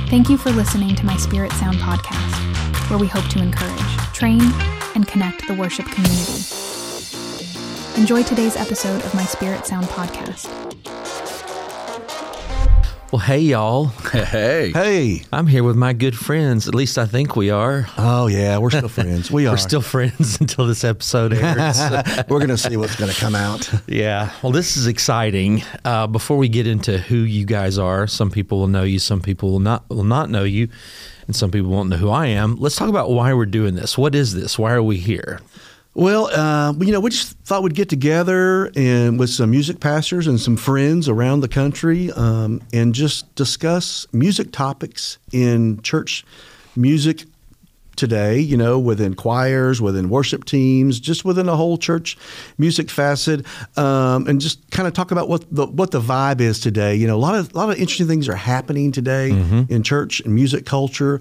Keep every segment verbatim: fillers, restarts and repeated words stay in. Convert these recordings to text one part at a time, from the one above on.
Thank you for listening to my Spirit Sound podcast, where we hope to encourage, train, and connect the worship community. Enjoy today's episode of my Spirit Sound podcast. Well, hey, y'all. Hey. Hey. I'm here with my good friends. At least I think we are. Oh, yeah. We're still friends. We are. We're still friends until this episode airs. We're going to see what's going to come out. Yeah. Well, this is exciting. Uh, before we get into who you guys are, some people will know you, some people will not will not know you, and some people won't know who I am. Let's talk about why we're doing this. What is this? Why are we here? Well, uh, you know, we just thought we'd get together and with some music pastors and some friends around the country um, and just discuss music topics in church music today, you know, within choirs, within worship teams, just within the whole church music facet, um, and just kind of talk about what the what the vibe is today. You know, a lot of a lot of interesting things are happening today mm-hmm. in church and music culture.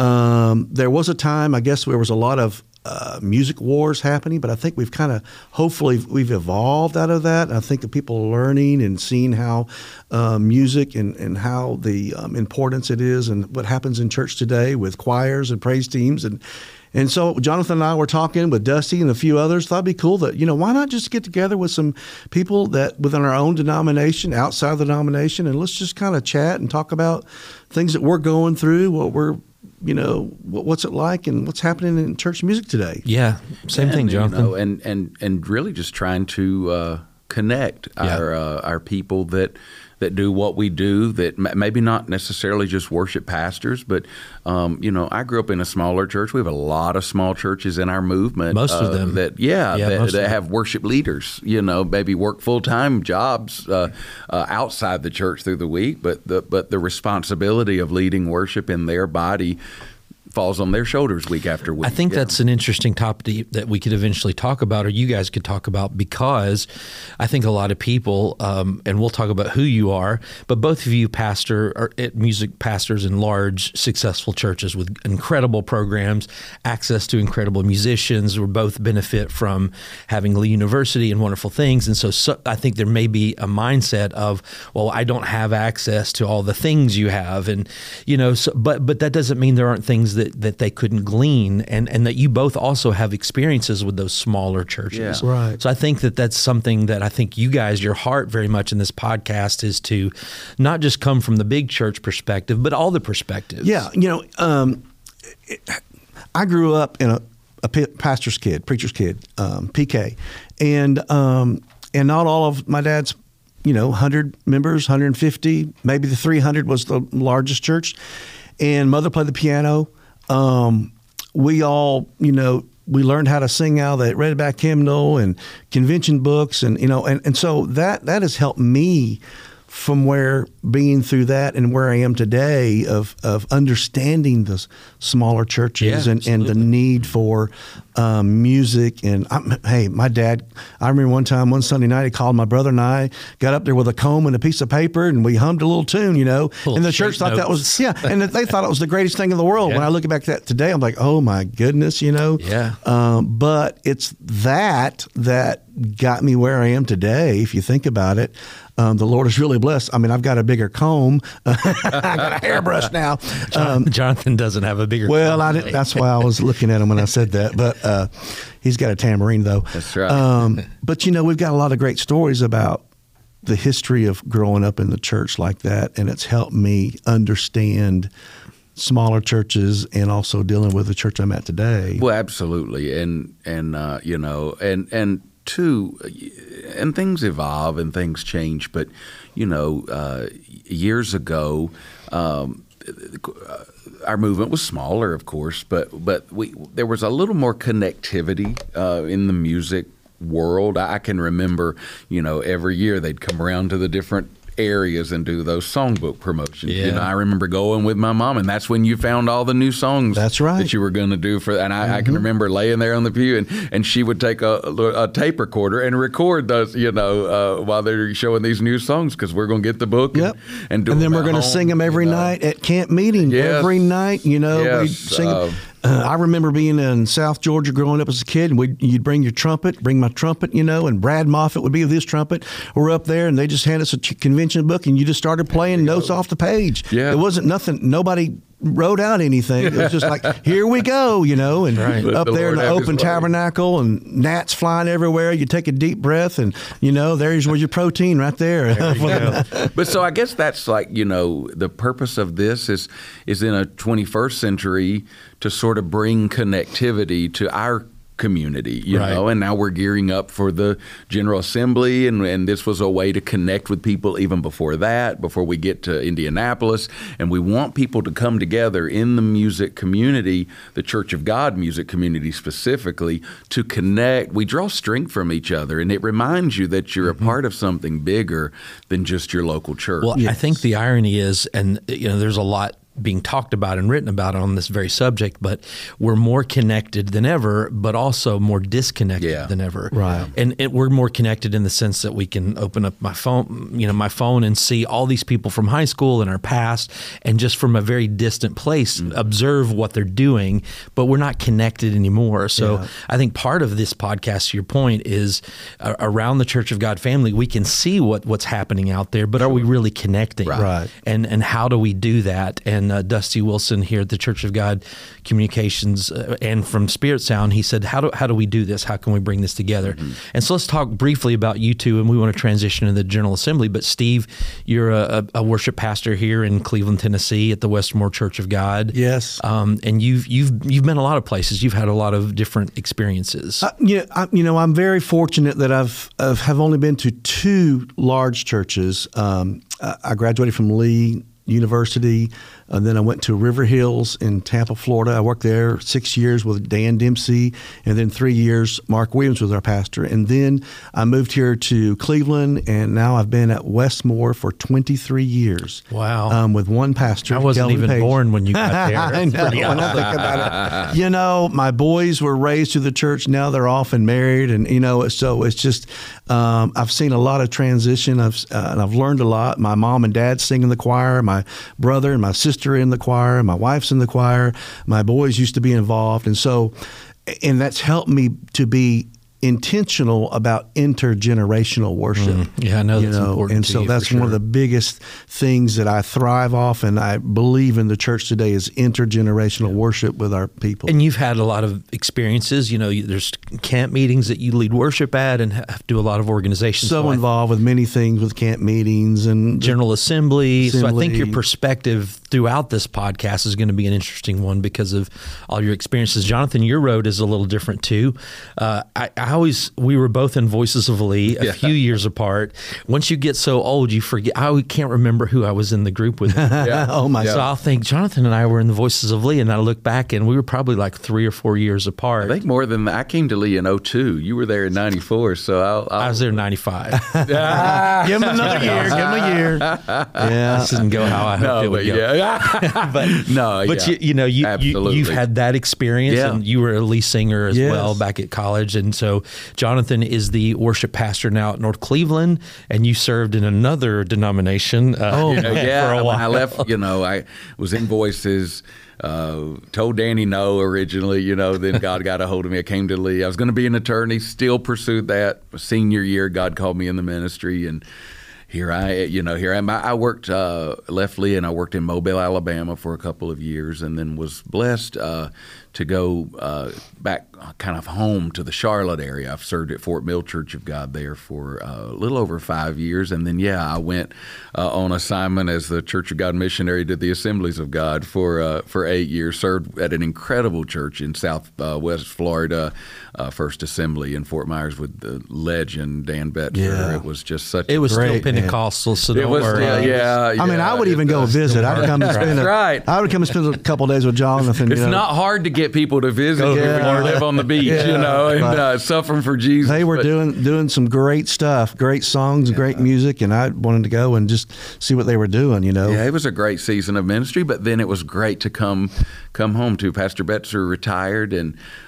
Um, there was a time, I guess, where there was a lot of Uh, music wars happening, but I think we've kind of, hopefully, we've evolved out of that. I think that people are learning and seeing how uh, music and, and how the um, importance it is and what happens in church today with choirs and praise teams. And and so Jonathan and I were talking with Dusty and a few others. Thought it'd be cool that, you know, why not just get together with some people that within our own denomination, outside the denomination, and let's just kind of chat and talk about things that we're going through, what we're you know, what's it like and what's happening in church music today? Yeah, same and, thing, Jonathan. You know, and, and, and really just trying to uh, connect yeah. our uh, our people that that do what we do, that m- maybe not necessarily just worship pastors, but, um, you know, I grew up in a smaller church. We have a lot of small churches in our movement. Most uh, of them. That, yeah, yeah that, that have them. worship leaders, you know, maybe work full-time jobs uh, uh, outside the church through the week, but the, but the responsibility of leading worship in their body falls on their shoulders week after week. I think yeah. that's an interesting topic that we could eventually talk about, or you guys could talk about, because I think a lot of people, um, and we'll talk about who you are, but both of you pastor are music pastors in large, successful churches with incredible programs, access to incredible musicians. We both benefit from having Lee University and wonderful things. And so, so I think there may be a mindset of, well, I don't have access to all the things you have. And, you know, so, but, but that doesn't mean there aren't things that that they couldn't glean, and, and that you both also have experiences with those smaller churches. Yeah. Right. So I think that that's something that I think you guys, your heart very much in this podcast is to not just come from the big church perspective, but all the perspectives. Yeah. You know, um, it, I grew up in a, a pastor's kid, preacher's kid, um, P K, and um, and not all of my dad's, you know, one hundred members, one hundred fifty, maybe the three hundred was the largest church, and mother played the piano. Um, we all, you know, we learned how to sing out of the Redback hymnal and convention books, and you know, and, and so that that has helped me from where being through that and where I am today of of understanding the smaller churches yeah, and, and the need for um, music. And I'm, hey, my dad, I remember one time, one Sunday night, he called my brother and I, got up there with a comb and a piece of paper, and we hummed a little tune, you know, Little and the church thought notes. that was, yeah, and they thought it was the greatest thing in the world. Yeah. When I look back at that today, I'm like, oh my goodness, you know. Yeah. Um, but it's that that got me where I am today, if you think about it. Um, the Lord is really blessed. I mean, I've got a bigger comb. I got a hairbrush now. Um, Jonathan doesn't have a bigger. well, I didn't, that's why I was looking at him when I said that. But uh, he's got a tambourine, though. That's right. Um, but, you know, we've got a lot of great stories about the history of growing up in the church like that, and it's helped me understand smaller churches and also dealing with the church I'm at today. Well, absolutely. And, and uh, you know, and, and two, and things evolve and things change, but, you know, uh, years ago, um, our movement was smaller, of course, but but we there was a little more connectivity uh, in the music world. I can remember, you know, every year they'd come around to the different areas and do those songbook promotions. Yeah. You know, I remember going with my mom, and that's when you found all the new songs. That's right. That you were going to do for. And I, mm-hmm. I can remember laying there on the pew, and, and she would take a, a tape recorder and record those, you know, uh, while they're showing these new songs, because we're going to get the book. Yep. And, and do and then them we're going to home, sing them every you know. night at camp meeting. Yes. Every night, you know, Yes. we sing Uh, Uh, I remember being in South Georgia growing up as a kid, and we'd, you'd bring your trumpet, bring my trumpet, you know, and Brad Moffett would be with his trumpet. We're up there, and they just handed us a convention book, and you just started playing notes off the page. Yeah. It wasn't nothing, nobody wrote out anything. It was just like, here we go, you know, and Right. up The there in Lord the have his open way. tabernacle, and gnats flying everywhere. You take a deep breath, and, you know, there's where's your protein right there. But so I guess that's like, you know, the purpose of this is is in a twenty-first century to sort of bring connectivity to our community, you Right. know, and now we're gearing up for the General Assembly, and, and this was a way to connect with people even before that, before we get to Indianapolis, and we want people to come together in the music community, the Church of God music community specifically, to connect. We draw strength from each other, and it reminds you that you're Mm-hmm. a part of something bigger than just your local church. Well, I Yes. think the irony is, and you know, there's a lot being talked about and written about on this very subject, but we're more connected than ever, but also more disconnected Yeah. than ever. Right. And it, we're more connected in the sense that we can open up my phone, you know, my phone and see all these people from high school and our past, and just from a very distant place, Mm. observe what they're doing, but we're not connected anymore. So Yeah. I think part of this podcast, to your point, is uh, around the Church of God family, we can see what, what's happening out there, but are we really connecting? Right. Right. And and how do we do that? And uh, Dusty Wilson here at the Church of God Communications uh, and from Spirit Sound, he said, how do how do we do this? How can we bring this together? Mm-hmm. And so let's talk briefly about you two, and we want to transition to the General Assembly. But Steve, you're a, a worship pastor here in Cleveland, Tennessee at the Westmore Church of God. Yes. Um, and you've you've you've been a lot of places. You've had a lot of different experiences. Uh, yeah, I, you know, I'm very fortunate that I've, I've have only been to two large churches. Um, I I graduated from Lee University, and then I went to River Hills in Tampa, Florida. I worked there six years with Dan Dempsey, and then three years Mark Williams was our pastor. And then I moved here to Cleveland, and now I've been at Westmore for twenty-three years. Wow. Um, with one pastor. I wasn't Kelvin even Page. born when you got there. I That's know. pretty When I think about it, you know, my boys were raised to the church. Now they're off and married, and you know, so it's just um, I've seen a lot of transition. I've uh, and I've learned a lot. My mom and dad sing in the choir. My brother and my sister are in the choir. My wife's in the choir. My boys used to be involved, and so, and that's helped me to be intentional about intergenerational worship. Mm, yeah, I know you that's know, important and to so you, that's for one of sure. the biggest things that I thrive off, and I believe in the church today is intergenerational worship with our people. And you've had a lot of experiences. You know, you- there's camp meetings that you lead worship at, and have to do a lot of organizations. so I- involved with many things with camp meetings and General Assembly. So I think your Assembly. perspective throughout this podcast is going to be an interesting one because of all your experiences. Jonathan, your road is a little different too. Uh, I, I always, we were both in Voices of Lee, a Yeah. few years apart. Once you get so old, you forget. I can't remember who I was in the group with. Yeah. oh my Yeah. So I'll think Jonathan and I were in the Voices of Lee, and I look back and we were probably like three or four years apart. I think more than that. I came to Lee in oh two. You were there in ninety-four, so I'll, I'll I was there in ninety-five. give him another year, give him a year. Yeah. This didn't go how I hoped No, it would but go. yeah. but No, but yeah. you, you know you, you Absolutely. you've had that experience, Yeah. and you were a lead singer as Yes. well back at college, and so Jonathan is the worship pastor now at North Cleveland, and you served in another denomination. Uh, Oh, You know, yeah, for a when while. I left, you know, I was in Voices, uh, told Danny no originally, you know, then God got a hold of me. I came to Lee. I was going to be an attorney, still pursued that. Senior year, God called me in the ministry, and here I, you know, here I am. I I worked, uh, left Lee, and I worked in Mobile, Alabama for a couple of years, and then was blessed uh, to go uh, back kind of home to the Charlotte area. I've served at Fort Mill Church of God there for uh, a little over five years. And then, yeah, I went uh, on assignment as the Church of God missionary to the Assemblies of God for uh, for eight years, served at an incredible church in South uh, West Florida, uh, First Assembly in Fort Myers with the legend Dan Betzer. Yeah. It was just such It a was still Great, man. Pentecostal, so it don't was worry. still, yeah, yeah. I mean, I would it even go does. visit. I'd come and spend. A, That's right. I would come and spend a couple of days with Jonathan. It's you know. not hard to get people to visit you when Yeah. you live on the beach, Yeah, you know, and but uh, suffering for Jesus. They were But- doing doing some great stuff, great songs, great music, and I wanted to go and just see what they were doing. You know. Yeah, it was a great season of ministry, but then it was great to come come home to. Pastor Betzer retired, and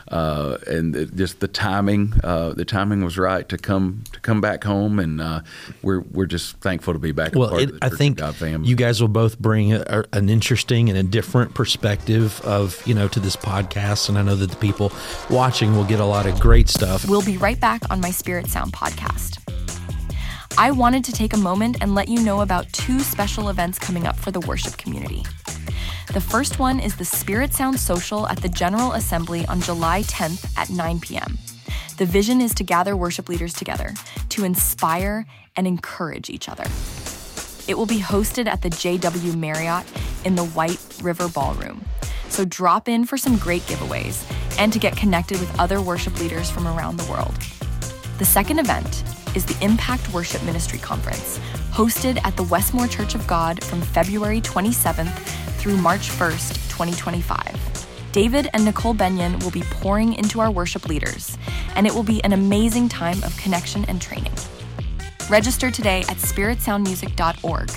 uh, and it, just the timing, uh, the timing was right to come to come back home, and uh, we're we're just thankful to be back. Well, part it, of the I Church think of God family. you guys will both bring a, a, an interesting and a different perspective of you know to this podcast, and I know that the people watching will get a lot of great stuff. We'll be right back on My Spirit Sound podcast. I wanted to take a moment and let you know about two special events coming up for the worship community. The first one is the Spirit Sound Social at the General Assembly on July tenth at nine p.m. The vision is to gather worship leaders together to inspire and encourage each other. It will be hosted at the J W Marriott in the White River Ballroom. So drop in for some great giveaways and to get connected with other worship leaders from around the world. The second event is the Impact Worship Ministry Conference, hosted at the Westmore Church of God from February twenty-seventh through March first, twenty twenty-five. David and Nicole Benyon will be pouring into our worship leaders, and it will be an amazing time of connection and training. Register today at spirit sound music dot org.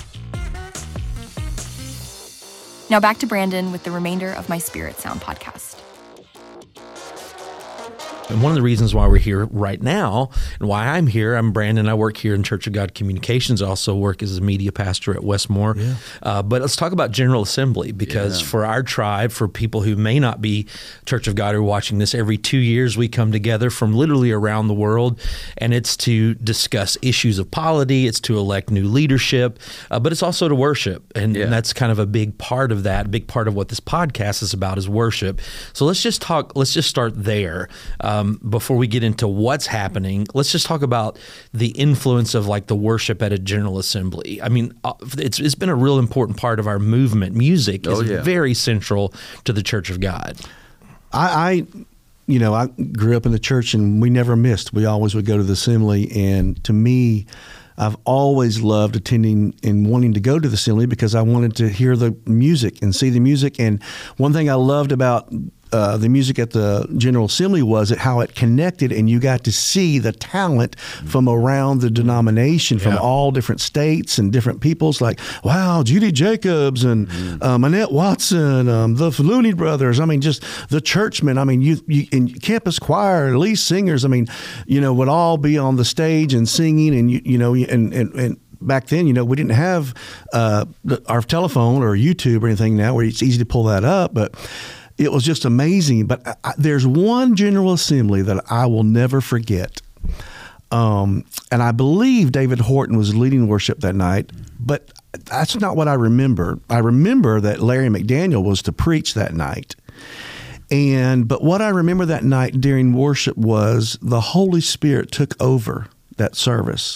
Now back to Brandon with the remainder of My Spirit Sound podcast. And one of the reasons why we're here right now and why I'm here, I'm Brandon. I work here in Church of God Communications. I also work as a media pastor at Westmore. Yeah. Uh, but let's talk about General Assembly, because yeah. for our tribe, for people who may not be Church of God who are watching this, every two years we come together from literally around the world, and it's to discuss issues of polity. It's to elect new leadership, uh, but it's also to worship. And, yeah. and that's kind of a big part of that. A big part of what this podcast is about is worship. So let's just talk, let's just start there. Um, before we get into what's happening, let's just talk about the influence of like the worship at a General Assembly. I mean, it's it's been a real important part of our movement. Music is oh, yeah. very central to the Church of God. I, I, you know, I grew up in the church and we never missed. We always would go to the assembly, and to me, I've always loved attending and wanting to go to the assembly because I wanted to hear the music and see the music. And one thing I loved about Uh, the music at the General Assembly was it how it connected, and you got to see the talent from around the denomination, from yeah. all different states and different peoples. Like, wow, Judy Jacobs and mm. um, Annette Watson, um, the Looney Brothers. I mean, just the churchmen. I mean, you, you in campus choir, lead singers. I mean, you know, would all be on the stage and singing, and you, you know, and and. and back then, you know, we didn't have uh, our telephone or YouTube or anything now where it's easy to pull that up, but it was just amazing. But I, there's one General Assembly that I will never forget. Um, and I believe David Horton was leading worship that night, but that's not what I remember. I remember that Larry McDaniel was to preach that night. And but what I remember that night during worship was the Holy Spirit took over that service.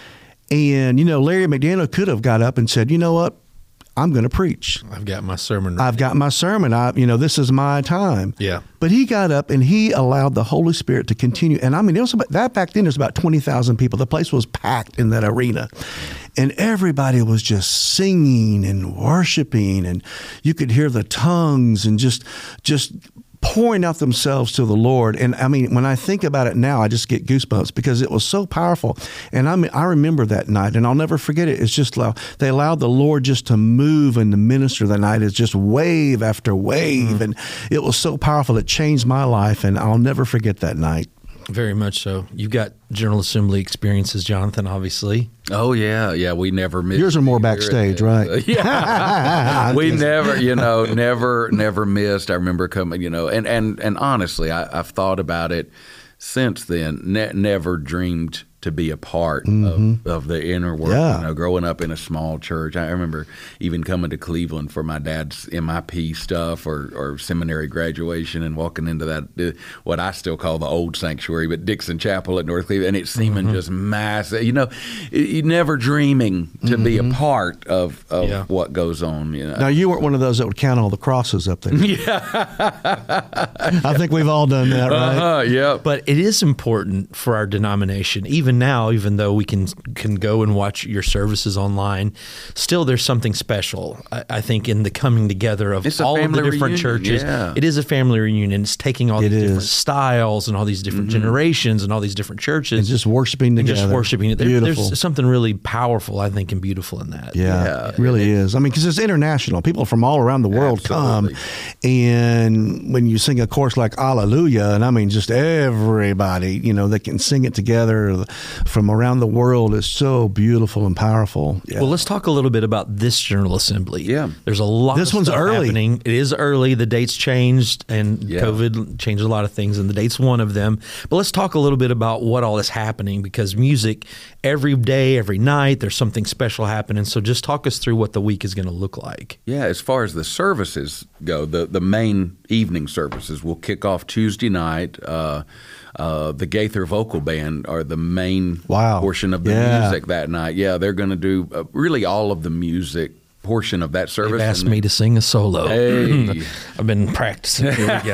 And, you know, Larry McDaniel could have got up and said, you know what, I'm going to preach. I've got my sermon. I've got my sermon. I, you know, this is my time. Yeah. But he got up and he allowed the Holy Spirit to continue. And I mean, it was about, that back then, there's about twenty thousand people. The place was packed in that arena. And everybody was just singing and worshiping. And you could hear the tongues and just, just, pouring out themselves to the Lord. And I mean, when I think about it now, I just get goosebumps because it was so powerful. And I mean, I remember that night, and I'll never forget it. It's just like they allowed the Lord just to move and to minister that night. It's just wave after wave. Mm-hmm. And it was so powerful. It changed my life, and I'll never forget that night. Very much so. You've got General Assembly experiences, Jonathan, obviously. Oh, yeah. Yeah, we never missed. Yours are more backstage, right? Yeah. We never, you know, never, never missed. I remember coming, you know, and, and, and honestly, I, I've thought about it since then, ne- never dreamed to be a part mm-hmm. of, of the inner work. Yeah. You know, growing up in a small church, I remember even coming to Cleveland for my dad's M I P stuff or, or seminary graduation and walking into that, uh, what I still call the old sanctuary, but Dixon Chapel at North Cleveland, and it seeming mm-hmm. just massive. You know, you never dreaming to mm-hmm. be a part of, of yeah. what goes on. You know. Now, you weren't one of those that would count all the crosses up there. Yeah. I think we've all done that, right? Uh-huh, yeah. But it is important for our denomination, even even now, even though we can can go and watch your services online, still there's something special, I, I think, in the coming together of It's a all of the family different reunion, churches. yeah. It is a family reunion. It's taking all It these different is. styles and all these different Mm-hmm. generations and all these different churches. And just worshiping and together. just worshiping it. There, Beautiful. there's something really powerful, I think, and beautiful in that. Yeah, Yeah. it really is. I mean, because it's international. People from all around the world Absolutely. come. And when you sing a chorus like Hallelujah, and I mean, just everybody, you know, that can sing it together from around the world is so beautiful and powerful. Yeah. Well, let's talk a little bit about this General Assembly. Yeah. There's a lot This of one's stuff early. happening. It is early. The dates changed, and Yeah. COVID changed a lot of things, and the date's one of them. But let's talk a little bit about what all is happening, because music, every day, every night, there's something special happening. So just talk us through what the week is going to look like. Yeah, as far as the services go, the, the main evening services will kick off Tuesday night. Uh, uh, the Gaither Vocal Band are the main Wow. portion of the Yeah. music that night. Yeah, they're going to do uh, really all of the music portion of that service. They've asked And me to sing a solo. Hey. I've been practicing. Here we go.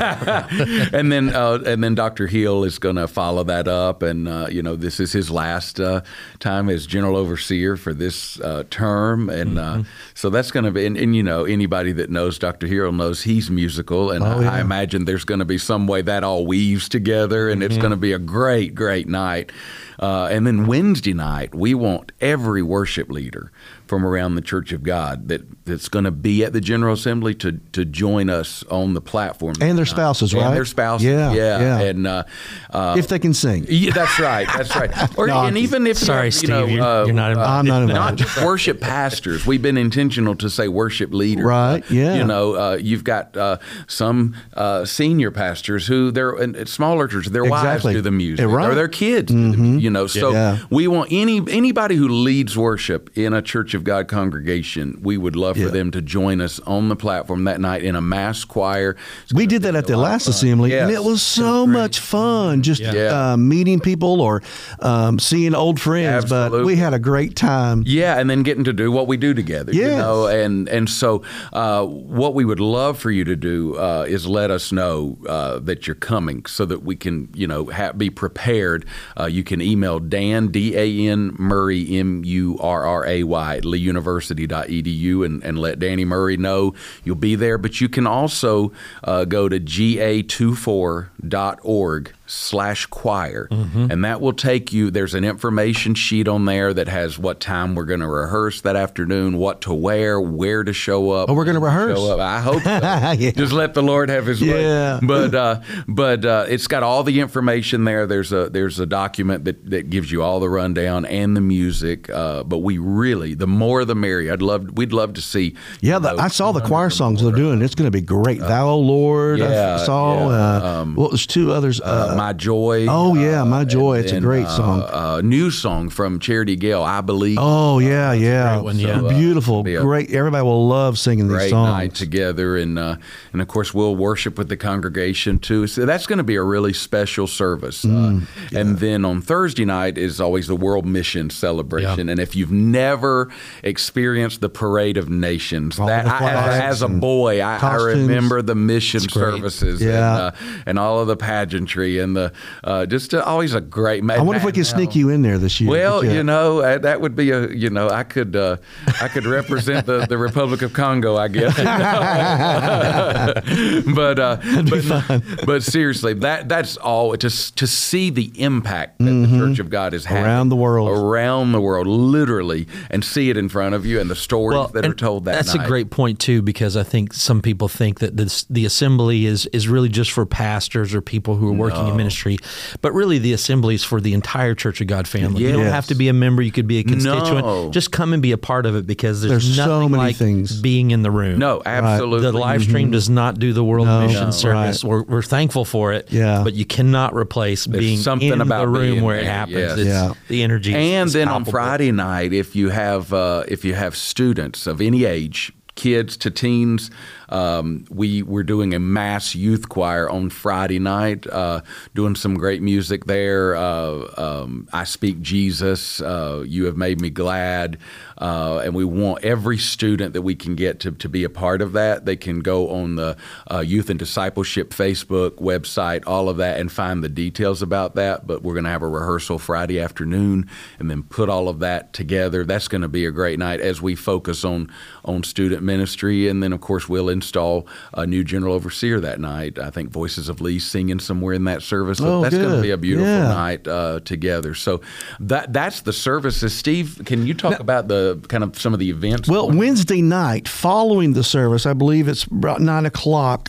and then uh, and then Doctor Hill is going to follow that up, and uh, you know, this is his last uh, time as general overseer for this uh, term, and Mm-hmm. uh, so that's going to be. And, and you know, anybody that knows Doctor Hill knows he's musical, and Oh, I, yeah. I imagine there's going to be some way that all weaves together, and Mm-hmm. it's going to be a great, great night. Uh, and then Wednesday night, we want every worship leader from around the Church of God that, that's going to be at the General Assembly to to join us on the platform. And their spouses, And right? their spouses, Yeah, yeah. yeah. And uh, uh, if they can sing. yeah, that's right, that's right. Or No, and even if Sorry, you Steve, know, you're- uh, you're not invited. I'm not invited. not just worship pastors. We've been intentional to say worship leaders. Right, yeah. You know, uh, you've got uh, some uh, senior pastors who they're in smaller churches. Their Exactly. wives do the music, Yeah, right. or their kids. Do the music, you know, so Yeah. we want any anybody who leads worship in a Church of God congregation. We would love Yeah. for them to join us on the platform that night in a mass choir. It's We gonna did be that at a the lot of last fun. assembly, and Yes. it was so much fun just Yeah. uh, meeting people or um, seeing old friends. But Absolutely. we had a great time. Yeah, and then getting to do what we do together. You Yes. know, and and so uh, what we would love for you to do uh, is let us know uh, that you're coming, so that we can, you know, ha- be prepared. Uh, you can email Dan D A N Murray M U R R A Y at lee university dot e d u and, and let Danny Murray know you'll be there. But you can also uh, go to g a twenty-four dot org slash choir, Mm-hmm. and that will take you. There's an information sheet on there that has what time we're going to rehearse that afternoon, what to wear, where to show up. Oh, we're gonna when to rehearse. Show up. I hope so. Yeah. Just let the Lord have His way. Yeah. But uh, but uh, it's got all the information there. There's a there's a document that, that gives you all the rundown and the music. Uh, but we really, the more the merrier. I'd love we'd love to see. Yeah, you the, know, I saw the one choir or songs more. they're doing. It's going to be great. Thou, O Lord, yeah, I saw. yeah, Uh, um, what was two others? Uh, My Joy. Oh, yeah, My Joy. and It's a then, great uh, song. Uh, new song from Charity Gale, I Believe. Oh yeah, yeah, great one, yeah. So, uh, beautiful, be a great. Everybody will love singing these Great songs. night together, and uh, and of course we'll worship with the congregation too. So that's going to be a really special service. Mm, uh, And then on Thursday night is always the World Mission Celebration. And if you've never experienced the Parade of Nations, All that the I, flags as a and boy, I, I costumes. remember the mission great. services, Yeah. and, uh, and all of the pageantry, and the uh, just uh, always a great. I wonder if we could sneak you in there this year. Well, Get you know, uh, that would be a, you know, I could, uh, I could represent the, the Republic of Congo, I guess. but, uh, but, but seriously, that that's all. To to see the impact that the Church of God is having Around the world. around the world, literally, and see it in front of you, and the stories that are and told that that's night. a great point too, because I think some people think that this, the assembly is is really just for pastors or people who are working in ministry, but really the assembly is for the entire Church of God family. You don't Yes. have to be a member; you could be a constituent. No. Just come and be a part of it, because there's, There's so nothing many like things. being in the room. No, absolutely. The live stream does not do the World No, Mission no, Service. right. We're, we're thankful for it, Yeah. but you cannot replace being something in about the room being where it there, happens. yes. It's, Yeah. The energy. is- And is then on palpable. Friday night, if you have uh, if you have students of any age kids to teens. Um, we we're doing a mass youth choir on Friday night, uh, doing some great music there. Uh, um, I Speak Jesus, uh, You Have Made Me Glad, uh, and we want every student that we can get to, to be a part of that. They can go on the uh, Youth and Discipleship Facebook website, all of that, and find the details about that. But we're going to have a rehearsal Friday afternoon and then put all of that together. That's going to be a great night as we focus on, on student ministry. And then, of course, we'll install a new general overseer that night. I think Voices of Lee singing somewhere in that service. So oh, that's going to good. be a beautiful yeah. night uh, together. So that that's the services. Steve, can you talk now, about the kind of some of the events? Well, Wednesday night following the service, I believe it's about nine o'clock.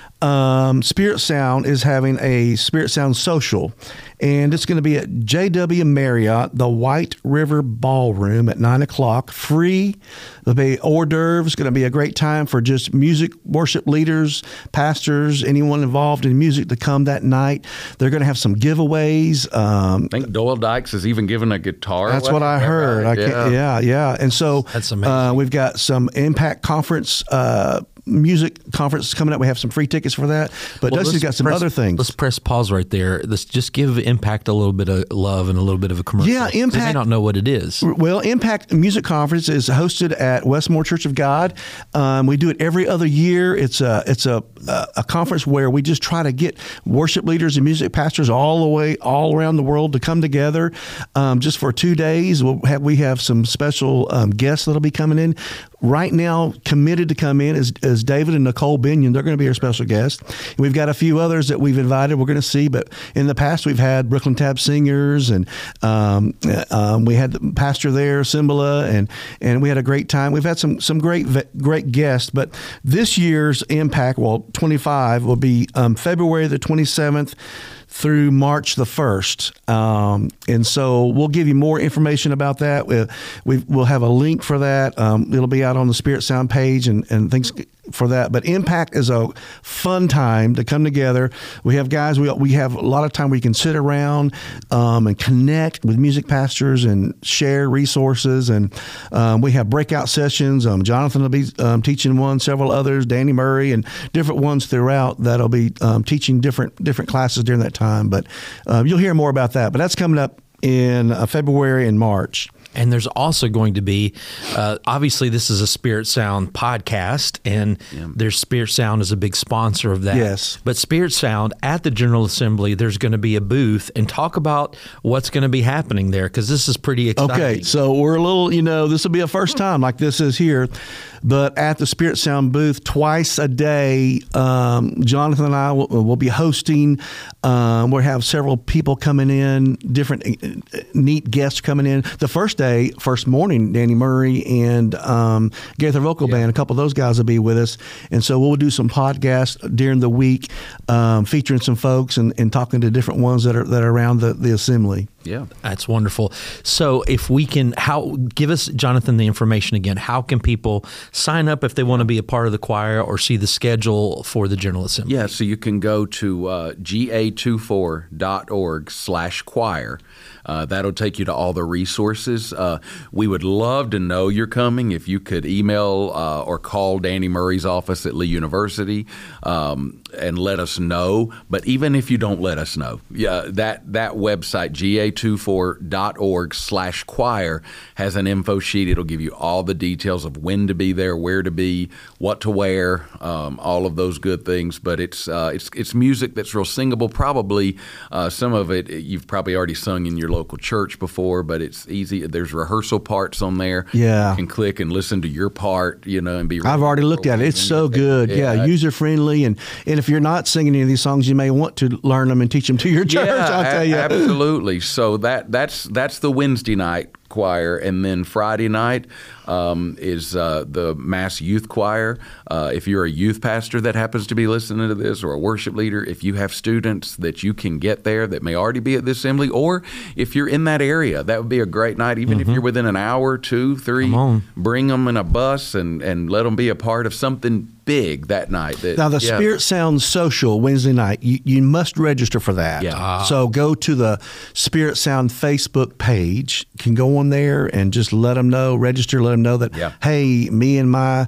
Um, Spirit Sound is having a Spirit Sound social, and it's going to be at J W Marriott, the White River Ballroom at nine o'clock. Free. There'll be hors d'oeuvres. It's going to be a great time for just music, worship leaders, pastors, anyone involved in music to come that night. They're going to have some giveaways. Um, I think Doyle Dykes is even given a guitar. That's what I heard. Right? I can't, yeah. yeah, yeah. And so that's amazing. Uh, we've got some Impact Conference uh, music conference coming up. We have some free tickets for that. But well, Dusty's got some press, other things. Let's press pause right there. Let's just give Impact a little bit of love and a little bit of a commercial. Yeah, Impact. They may not know what it is. Well, Impact Music Conference is hosted at Westmore Church of God. Um, we do it every other year. It's a it's a a conference where we just try to get worship leaders and music pastors all the way all around the world to come together. Um, just for two days, we'll have we have some special um, guests that'll be coming in. Right now, committed to come in is, is David and Nicole Binion. They're going to be our special guests. And we've got a few others that we've invited. We're going to see. But in the past, we've had Brooklyn Tab Singers, and um, um, we had the pastor there, Cimbala, and and we had a great time. We've had some some great great guests. But this year's Impact, well, twenty-five, will be um, February the twenty-seventh through March the first. Um, and so we'll give you more information about that. We, we, we'll have a link for that. Um, it'll be out on the Spirit Sound page and, and things for that. But Impact is a fun time to come together. We have guys, we, we have a lot of time where you can sit around um, and connect with music pastors and share resources. And um, we have breakout sessions. Um, Jonathan will be um, teaching one, several others, Danny Murray, and different ones throughout that'll be um, teaching different different classes during that time. But um, you'll hear more about that. But that's coming up in uh, February and March. And there's also going to be, uh, obviously, this is a Spirit Sound podcast, and yeah. there's Spirit Sound is a big sponsor of that. Yes. But Spirit Sound at the General Assembly, there's going to be a booth, and talk about what's going to be happening there, because this is pretty exciting. Okay, so we're a little, you know, this will be a first time like this is here. But at the Spirit Sound booth, twice a day, um, Jonathan and I will, will be hosting. Um, we'll have several people coming in, different uh, neat guests coming in. The first day, first morning, Danny Murray and um, Gaither Vocal yeah. Band, a couple of those guys will be with us. And so we'll do some podcasts during the week, um, featuring some folks and, and talking to different ones that are that are around the, the assembly. Yeah, that's wonderful. So if we can, how give us, Jonathan, the information again. How can people sign up if they want to be a part of the choir or see the schedule for the General Assembly? Yeah, so you can go to uh, G A twenty-four dot org slash choir. Uh, that'll take you to all the resources. Uh, we would love to know you're coming. If you could email uh, or call Danny Murray's office at Lee University um, and let us know. But even if you don't let us know, yeah, that that website, G A twenty-four dot org slash choir, has an info sheet. It'll give you all the details of when to be there, where to be, what to wear, um, all of those good things. But it's uh, it's it's music that's real singable. Probably uh, some of it you've probably already sung in your local church before, but it's easy. There's rehearsal parts on there. Yeah, you can click and listen to your part, you know, and be. I've already looked at it. It's so good. Yeah, yeah, user friendly, and and if you're not singing any of these songs, you may want to learn them and teach them to your church. Yeah, I'll tell a- you, absolutely. So that that's that's the Wednesday night choir, and then Friday night um, is uh, the Mass Youth Choir. Uh, if you're a youth pastor that happens to be listening to this, or a worship leader, if you have students that you can get there that may already be at the assembly, or if you're in that area, that would be a great night. Even mm-hmm. if you're within an hour, two, three, bring them in a bus and, and let them be a part of something big that night. That, now, the yeah. Spirit Sound Social Wednesday night, you, you must register for that. Yeah. Ah. So go to the Spirit Sound Facebook page. You can go on there and just let them know, register, let them know that, yeah. hey, me and my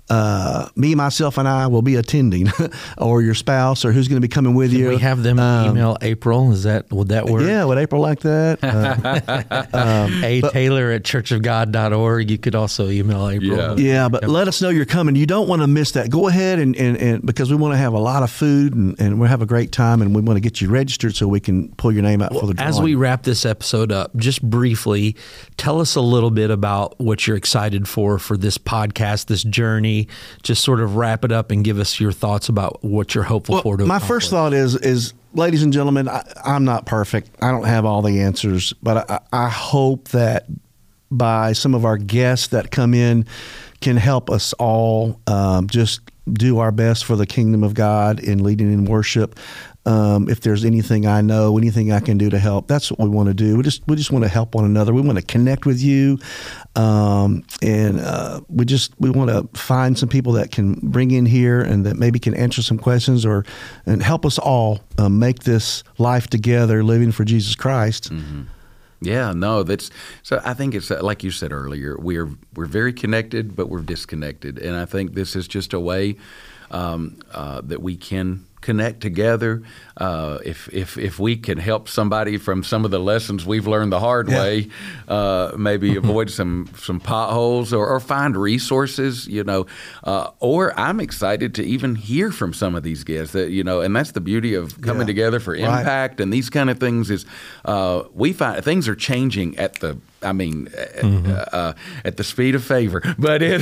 uh, me, myself, and I will be attending, or your spouse, or who's going to be coming with Can you. we have them Um, email April? Is that would that work? Yeah, would April like that? Uh, um, A Taylor at church of god dot org. You could also email April. Yeah. Yeah, but let us know you're coming. You don't want to miss that. Go ahead and, and, and because we want to have a lot of food and, and we'll have a great time, and we want to get you registered so we can pull your name out for the drawing. As we wrap this episode up, just briefly, tell us a little bit about what you're excited for for this podcast, this journey. Just sort of wrap it up and give us your thoughts about what you're hopeful Well, for. To my accomplish. first thought is, is ladies and gentlemen, I, I'm not perfect. I don't have all the answers, but I, I hope that by some of our guests that come in can help us all um, just do our best for the kingdom of God in leading in worship. Um, if there's anything I know, anything I can do to help, that's what we want to do. We just we just want to help one another. We want to connect with you, um, and uh, we just we want to find some people that can bring in here and that maybe can answer some questions or and help us all um, make this life together, living for Jesus Christ. Mm-hmm. Yeah, no, that's so. I think it's uh, like you said earlier. We're we're very connected, but we're disconnected, and I think this is just a way um, uh, that we can connect together. Uh, if if if we can help somebody from some of the lessons we've learned the hard Yeah. way, uh, maybe avoid some some potholes or, or find resources, you know. Uh, or I'm excited to even hear from some of these guests that you know, and that's the beauty of coming Yeah. together for Right. impact and these kind of things. Is uh, we find things are changing at the. I mean, mm-hmm. uh, uh, at the speed of favor, but it,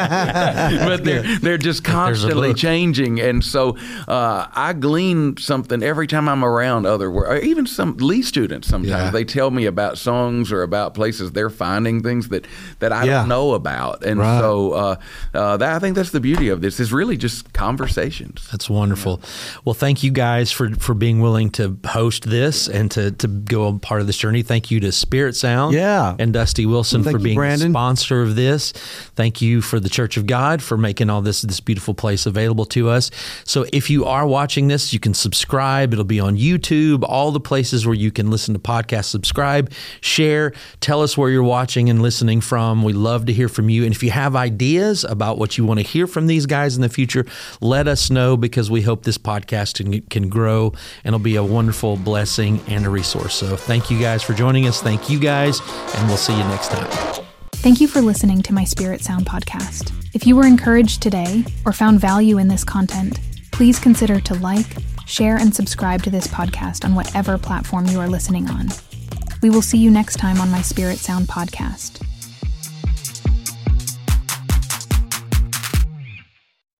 but they're they're just constantly book. changing, and so uh, I glean something every time I'm around other, or even some Lee students. Sometimes Yeah. they tell me about songs or about places they're finding things that, that I Yeah. don't know about, and Right. so uh, uh, that, I think that's the beauty of this is really just conversations. That's wonderful. Well, thank you guys for, for being willing to host this and to, to go a part of this journey. Thank you to Spirit Sound Yeah. and Dusty Wilson Thank for you, being Brandon. a sponsor of this. Thank you for the Church of God for making all this this beautiful place available to us. So if you are watching this, you can subscribe. It'll be on YouTube, all the places where you can listen to podcasts. Subscribe, share, tell us where you're watching and listening from. We love to hear from you. And if you have ideas about what you want to hear from these guys in the future, let us know, because we hope this podcast can, can grow and it'll be a wonderful blessing and a resource. So thank you guys for joining us. Thank you guys, and we'll see you next time. Thank you for listening to my Spirit Sound podcast. If you were encouraged today or found value in this content, please consider to like, share, and subscribe to this podcast on whatever platform you are listening on. We will see you next time on my Spirit Sound podcast.